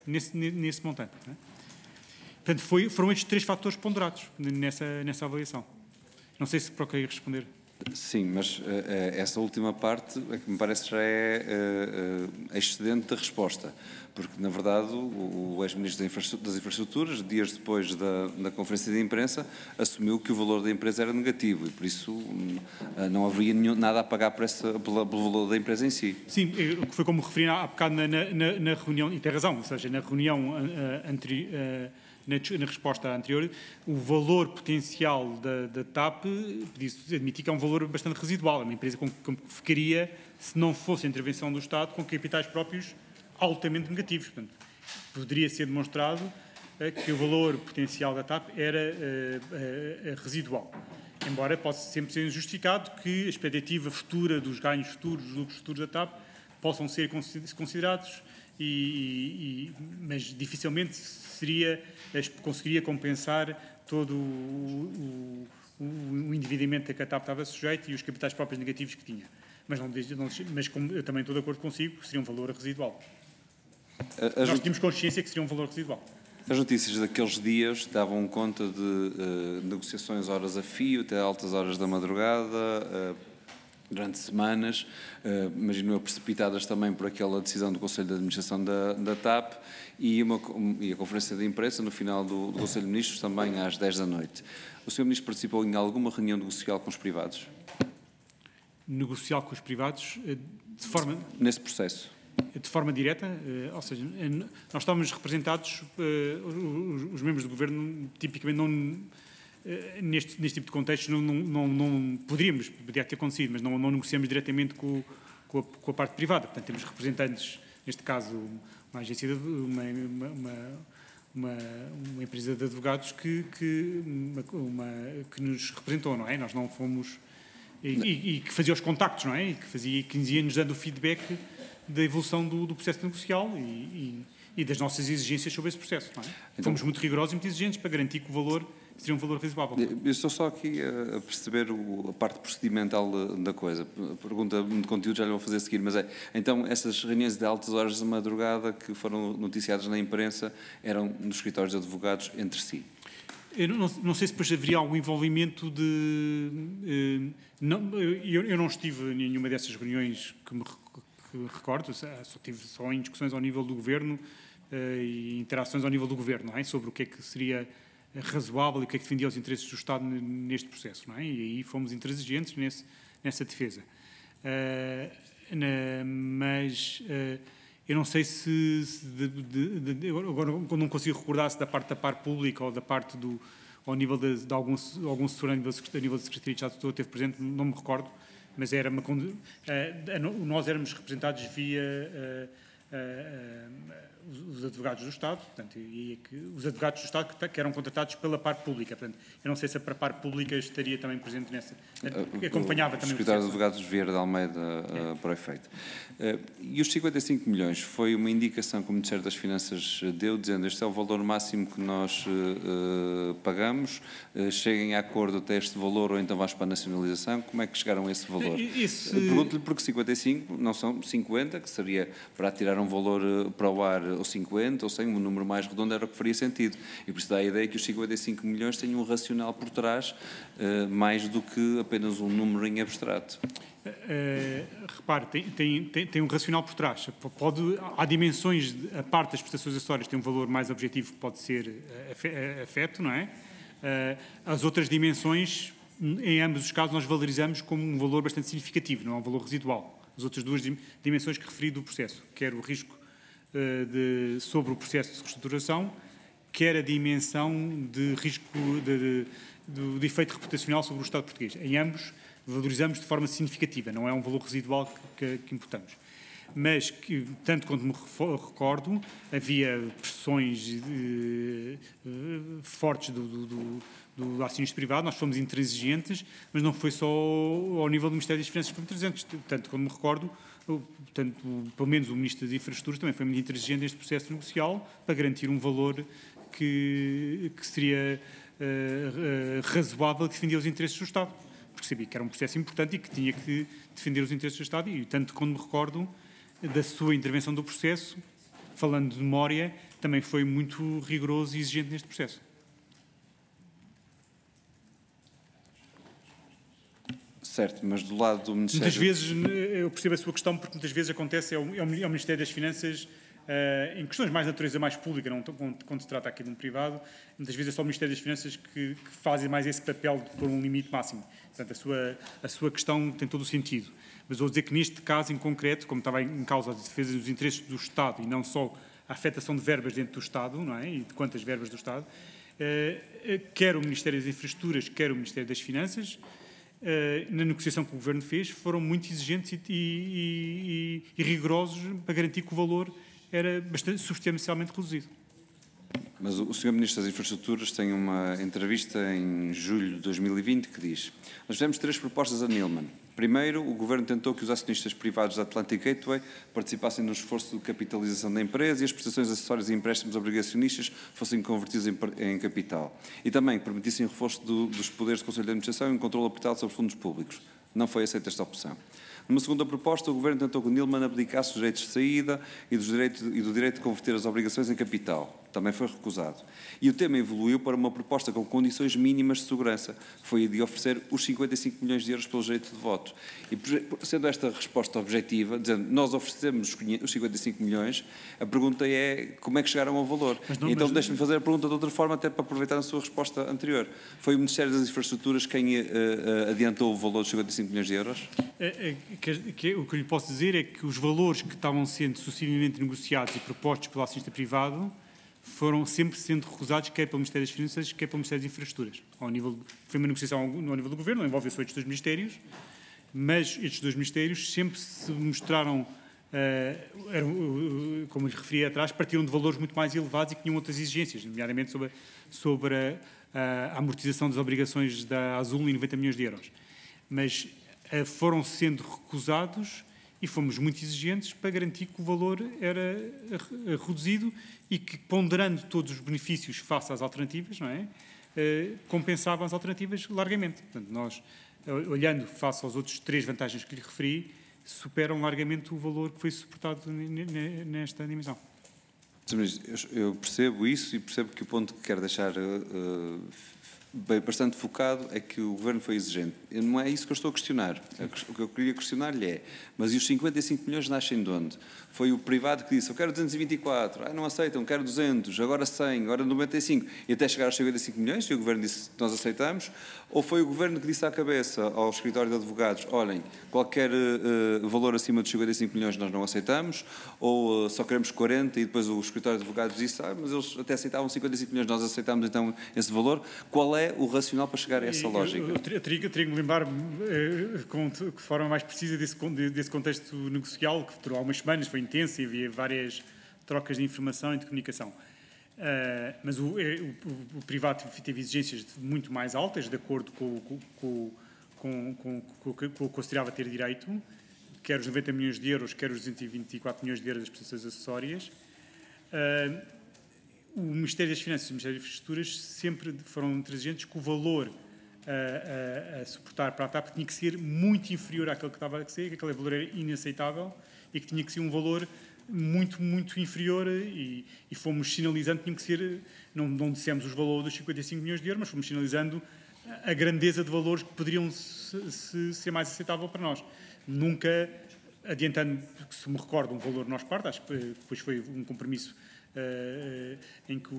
nesse montante. Não é? Portanto, foram estes 3 fatores ponderados nessa avaliação. Não sei se procurei responder. Sim, mas essa última parte é que me parece já é excedente da resposta, porque, na verdade, o ex-ministro das Infraestruturas, dias depois da conferência de imprensa, assumiu que o valor da empresa era negativo e, por isso, não haveria nada a pagar pelo valor da empresa em si. Sim, foi como referi há bocado na reunião, e tem razão, ou seja, na reunião anterior, na resposta anterior, o valor potencial da TAP, admiti que é um valor bastante residual, é uma empresa que ficaria, se não fosse a intervenção do Estado, com capitais próprios altamente negativos. Portanto, poderia ser demonstrado que o valor potencial da TAP era residual. Embora possa sempre ser justificado que a expectativa futura dos ganhos futuros, dos lucros futuros da TAP, possam ser considerados, mas dificilmente conseguiria compensar todo o endividamento a que a TAP estava sujeito e os capitais próprios negativos que tinha. Mas como eu também estou de acordo consigo, seria um valor residual. Nós tínhamos consciência que seria um valor residual. As notícias daqueles dias davam conta de negociações horas a fio, até altas horas da madrugada, durante semanas, imagino eu, precipitadas também por aquela decisão do Conselho de Administração da TAP e a conferência de imprensa no final do Conselho de Ministros também às 10 da noite. O Sr. Ministro participou em alguma reunião negocial com os privados? Negocial com os privados de forma... Nesse processo? De forma direta, ou seja, nós estávamos representados, os membros do Governo, tipicamente não... Neste tipo de contexto não poderia ter acontecido, mas não negociamos diretamente com a parte privada. Portanto, temos representantes, neste caso, uma agência, uma empresa de advogados que nos representou, não é? Nós não fomos... E que fazia os contactos, não é? E que ia-nos dando o feedback da evolução do processo negocial e das nossas exigências sobre esse processo, não é? Então, fomos muito rigorosos e muito exigentes para garantir que o valor seria um valor razoável. Eu estou só aqui a perceber a parte procedimental da coisa. A pergunta de conteúdo já lhe vou fazer a seguir, mas então essas reuniões de altas horas da madrugada que foram noticiadas na imprensa eram nos escritórios de advogados entre si? Eu não sei se depois haveria algum envolvimento de... eu não estive em nenhuma dessas reuniões que recordo, só tive só em discussões ao nível do Governo e interações ao nível do Governo, não é? Sobre o que é que seria razoável e o que é que defendia os interesses do Estado neste processo, não é? E aí fomos intransigentes nessa defesa. Mas eu não sei se agora não consigo recordar se da parte da par pública ou da parte ao nível de algum assessor a nível de Secretaria de Estado que esteve presente, não me recordo, mas nós éramos representados via os advogados do Estado, portanto, os advogados do Estado que eram contratados pela parte pública. Portanto, eu não sei se a parte pública estaria também presente nessa, acompanhava também o secretário de Advogados Vieira de Almeida para o efeito. E os 55 milhões foi uma indicação que o Ministério das Finanças deu, dizendo este é o valor máximo que nós pagamos, cheguem a acordo até este valor ou então vais para a nacionalização. Como é que chegaram a esse valor? Pergunto-lhe porque 55 não são 50, que seria para tirar um valor para o ar ou 50 ou 100, um número mais redondo era o que faria sentido. E por isso dá a ideia que os 55 milhões têm um racional por trás, mais do que apenas um número em abstrato. Repare, tem um racional por trás. Há dimensões, a parte das prestações acessórias tem um valor mais objetivo que pode ser afeto, não é? As outras dimensões, em ambos os casos, nós valorizamos como um valor bastante significativo, não é um valor residual. As outras duas dimensões que referi do processo, quer o risco sobre o processo de reestruturação, quer a dimensão de risco de efeito reputacional sobre o Estado português. Em ambos, valorizamos de forma significativa, não é um valor residual que imputamos. Mas, tanto quanto me recordo, havia pressões fortes do acionista privado, nós fomos intransigentes, mas não foi só ao nível do Ministério das Finanças que fomos intransigentes. Tanto quanto me recordo, pelo menos o Ministro das Infraestruturas também foi muito intransigente neste processo negocial para garantir um valor que seria razoável, que defendia os interesses do Estado. Porque sabia que era um processo importante e que tinha que defender os interesses do Estado. E tanto quando me recordo da sua intervenção do processo, falando de memória, também foi muito rigoroso e exigente neste processo. Certo, mas do lado do Ministério... Muitas vezes, eu percebo a sua questão, porque muitas vezes acontece, é o Ministério das Finanças, em questões mais de natureza mais pública, não quando se trata aqui de um privado, muitas vezes é só o Ministério das Finanças que fazem mais esse papel de pôr um limite máximo. Portanto, a sua questão tem todo o sentido. Mas vou dizer que neste caso em concreto, como estava em causa a defesa dos interesses do Estado e não só a afetação de verbas dentro do Estado, não é? E de quantas verbas do Estado, quer o Ministério das Infraestruturas, quer o Ministério das Finanças, na negociação que o Governo fez, foram muito exigentes e rigorosos para garantir que o valor era substancialmente reduzido. Mas o Sr. Ministro das Infraestruturas tem uma entrevista em julho de 2020 que diz: nós fizemos 3 propostas a Neelman. Primeiro, o Governo tentou que os acionistas privados da Atlantic Gateway participassem no esforço de capitalização da empresa e as prestações acessórias e empréstimos obrigacionistas fossem convertidos em capital. E também que permitissem o reforço dos poderes do Conselho de Administração e um controle apertado sobre fundos públicos. Não foi aceita esta opção. Numa segunda proposta, o Governo tentou que o Neelman abdicasse dos direitos de saída e do direito de converter as obrigações em capital. Também foi recusado. E o tema evoluiu para uma proposta com condições mínimas de segurança, que foi a de oferecer os 55 milhões de euros pelo direito de voto. E sendo esta resposta objetiva, dizendo nós oferecemos os 55 milhões, a pergunta é como é que chegaram ao valor. Então deixe-me fazer a pergunta de outra forma, até para aproveitar a sua resposta anterior. Foi o Ministério das Infraestruturas quem adiantou o valor dos 55 milhões de euros? O que eu lhe posso dizer é que os valores que estavam sendo sucessivamente negociados e propostos pelo acionista privado foram sempre sendo recusados, quer pelo Ministério das Finanças, quer pelo Ministério das Infraestruturas. Foi uma negociação ao nível do Governo, envolveu só estes 2 ministérios, mas estes 2 ministérios sempre se mostraram, como lhe referi atrás, partiram de valores muito mais elevados e que tinham outras exigências, nomeadamente sobre a amortização das obrigações da Azul em 90 milhões de euros. Mas foram sendo recusados e fomos muito exigentes para garantir que o valor era reduzido e que, ponderando todos os benefícios face às alternativas, não é? Compensavam as alternativas largamente. Portanto, nós, olhando face aos outros 3 vantagens que lhe referi, superam largamente o valor que foi suportado nesta dimensão. Eu percebo isso e percebo que o ponto que quero deixar bastante focado é que o Governo foi exigente. Não é isso que eu estou a questionar. O que eu queria questionar-lhe é, mas e os 55 milhões nascem de onde? Foi o privado que disse, eu quero 224, não aceitam, quero 200, agora 100, agora 95, e até chegar aos 55 milhões, e o Governo disse, nós aceitamos, ou foi o Governo que disse à cabeça ao escritório de advogados, olhem, qualquer valor acima dos 55 milhões nós não aceitamos, ou só queremos 40, e depois o escritório de advogados disse, mas eles até aceitavam 55 milhões, nós aceitamos então esse valor. Qual é o racional para chegar a essa lógica? Eu teria que me lembrar de forma mais precisa desse contexto negocial, que durou algumas semanas, foi intenso e havia várias trocas de informação e de comunicação. Mas o privado teve exigências muito mais altas, de acordo com o que considerava ter direito, quer os 90 milhões de euros, quer os 224 milhões de euros das prestações acessórias. O Ministério das Finanças e o Ministério das Infraestruturas sempre foram intransigentes que o valor a suportar para a TAP tinha que ser muito inferior àquele que estava a ser, que aquele valor era inaceitável e que tinha que ser um valor muito, muito inferior e fomos sinalizando que tinha que ser, não dissemos os valores dos 55 milhões de euros, mas fomos sinalizando a grandeza de valores que poderiam ser mais aceitável para nós. Nunca adiantando, se me recordo, um valor de nossa parte, acho que depois foi um compromisso em que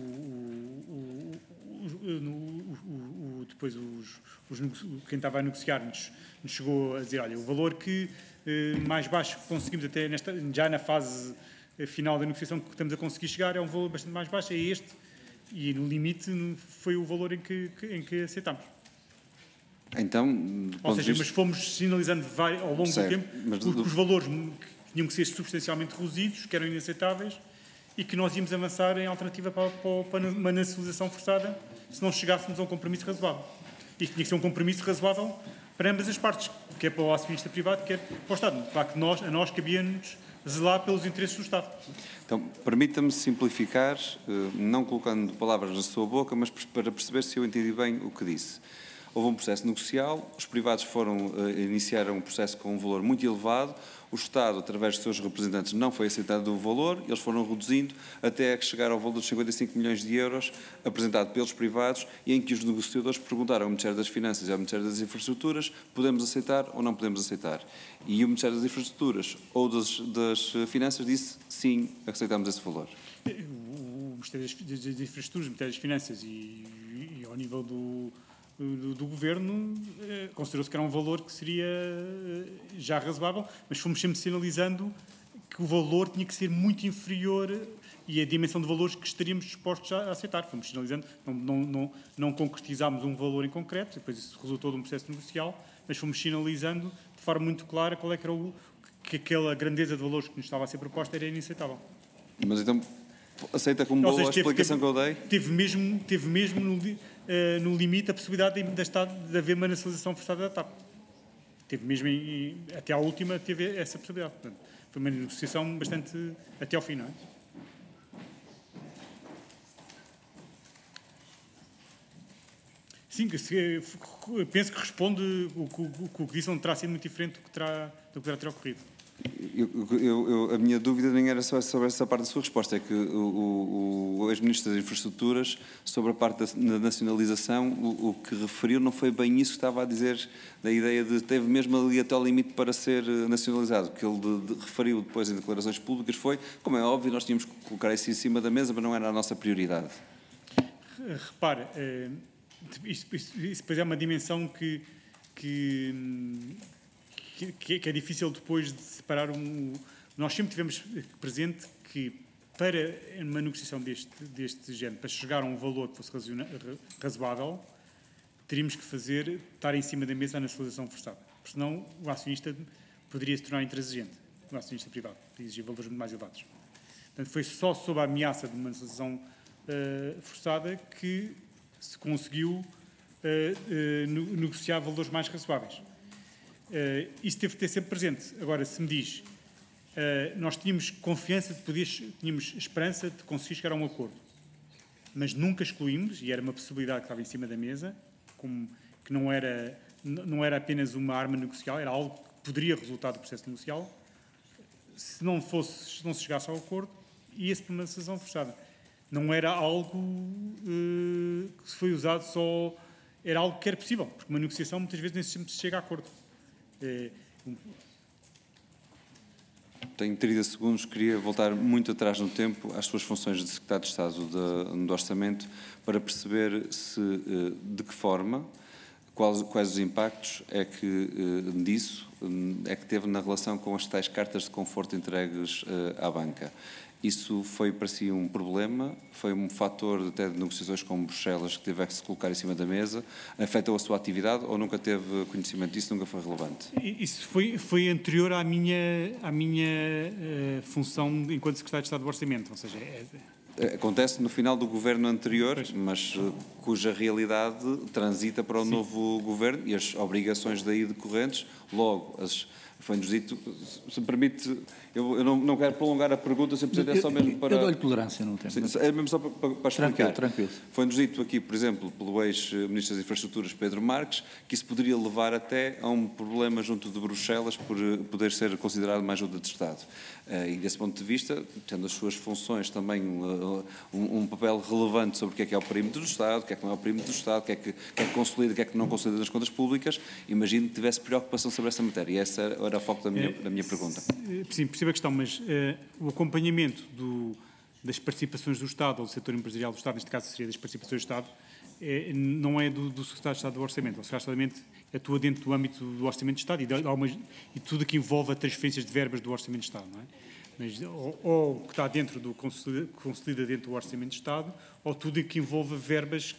depois quem estava a negociar nos chegou a dizer, olha, o valor que mais baixo que conseguimos até já na fase final da negociação que estamos a conseguir chegar é um valor bastante mais baixo, é este, e no limite foi o valor em que aceitámos. Então, ou seja, mas fomos sinalizando ao longo do tempo que os valores que tinham que ser substancialmente reduzidos, que eram inaceitáveis, e que nós íamos avançar em alternativa para uma nacionalização forçada se não chegássemos a um compromisso razoável. E que tinha que ser um compromisso razoável para ambas as partes, quer para o acionista privado, quer para o Estado. Claro que a nós cabia-nos zelar pelos interesses do Estado. Então, permita-me simplificar, não colocando palavras na sua boca, mas para perceber se eu entendi bem o que disse. houve um processo negocial, os privados iniciaram um processo com um valor muito elevado, o Estado, através dos seus representantes, não foi aceitado o valor, eles foram reduzindo até que chegar ao valor de 55 milhões de euros apresentado pelos privados e em que os negociadores perguntaram ao Ministério das Finanças e ao Ministério das Infraestruturas podemos aceitar ou não podemos aceitar. E o Ministério das Infraestruturas ou das Finanças disse sim, aceitamos esse valor. O Ministério das Infraestruturas, o Ministério das Finanças e ao nível do Governo, considerou-se que era um valor que seria já razoável, mas fomos sempre sinalizando que o valor tinha que ser muito inferior e a dimensão de valores que estaríamos dispostos a aceitar. Fomos sinalizando, não concretizámos um valor em concreto, depois isso resultou de um processo negocial, mas fomos sinalizando de forma muito clara qual é que era que aquela grandeza de valores que nos estava a ser proposta era inaceitável. Mas então aceita como boa a explicação que eu dei? Teve mesmo no limite a possibilidade de haver uma nacionalização forçada da TAP. Teve mesmo, até à última, teve essa possibilidade. Portanto, foi uma negociação bastante até ao fim, não é? Sim, penso que responde o que disse não terá sido muito diferente do que terá ocorrido. A minha dúvida nem era só sobre essa parte da sua resposta, é que o ex-ministro das Infraestruturas, sobre a parte da nacionalização, o que referiu não foi bem isso que estava a dizer, da ideia de teve mesmo ali até o limite para ser nacionalizado. O que ele referiu depois em declarações públicas foi, como é óbvio, nós tínhamos que colocar isso em cima da mesa, mas não era a nossa prioridade. Repare, isso depois é uma dimensão que é difícil depois de separar Nós sempre tivemos presente que para uma negociação deste género, para chegar a um valor que fosse razoável, teríamos que estar em cima da mesa a nacionalização forçada. Porque senão o acionista poderia se tornar intransigente, o acionista privado, que exigir valores muito mais elevados. Portanto, foi só sob a ameaça de uma nacionalização forçada que se conseguiu negociar valores mais razoáveis. Isso teve que ter sempre presente. Agora, se me diz, nós tínhamos confiança tínhamos esperança de conseguir chegar a um acordo, mas nunca excluímos, e era uma possibilidade que estava em cima da mesa, que não era apenas uma arma negocial, era algo que poderia resultar do processo negocial. Se não se chegasse ao acordo, ia-se para uma decisão forçada. Não era algo que se foi usado só... Era algo que era possível, porque uma negociação muitas vezes nem sempre se chega a acordo. Tenho 30 segundos, queria voltar muito atrás no tempo às suas funções de Secretário de Estado do Orçamento para perceber de que forma, quais os impactos disso é que teve na relação com as tais cartas de conforto entregues à banca. Isso foi para si um problema? Foi um fator até de negociações com Bruxelas que teve que se colocar em cima da mesa? Afetou a sua atividade ou nunca teve conhecimento disso, nunca foi relevante? Isso foi anterior à minha função enquanto Secretário de Estado do Orçamento, ou seja... Acontece no final do governo anterior, mas cuja realidade transita para o novo governo e as obrigações daí decorrentes, logo, foi-nos dito, se me permite, eu não quero prolongar a pergunta, se é só mesmo para... Eu dou-lhe tolerância no tempo. É mesmo só para explicar. Tranquilo. Foi-nos dito aqui, por exemplo, pelo ex-ministro das Infraestruturas, Pedro Marques, que isso poderia levar até a um problema junto de Bruxelas por poder ser considerado uma ajuda de Estado. E desse ponto de vista, tendo as suas funções também um papel relevante sobre o que é o perímetro do Estado, o que é que não é o perímetro do Estado, o que é que consolida, o que é que não consolida nas contas públicas, imagino que tivesse preocupação sobre essa matéria. E essa era o foco da minha pergunta. Sim, percebo a questão, mas o acompanhamento das participações do Estado ou do setor empresarial do Estado, neste caso seria das participações do Estado, não é do Secretário de Estado do Orçamento. O Secretário de Estado atua dentro do âmbito do Orçamento de Estado e tudo que envolve a transferências de verbas do Orçamento de Estado, não é? Mas, ou que está dentro consolida dentro do Orçamento de Estado, ou tudo que envolve verbas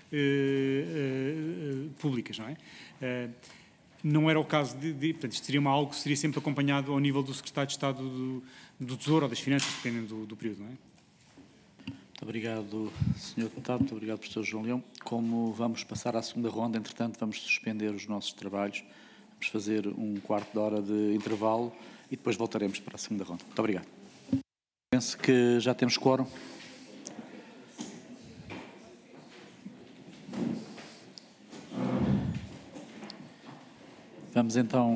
públicas, não é? Não era o caso portanto, isto seria algo que seria sempre acompanhado ao nível do Secretário de Estado do Tesouro ou das Finanças, dependendo do período, não é? Muito obrigado, Sr. Deputado. Muito obrigado, Professor João Leão. Como vamos passar à segunda ronda, entretanto, vamos suspender os nossos trabalhos. Vamos fazer um quarto de hora de intervalo e depois voltaremos para a segunda ronda. Muito obrigado. Penso que já temos quórum. Vamos então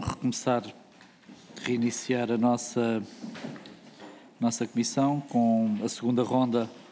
reiniciar a nossa comissão com a segunda ronda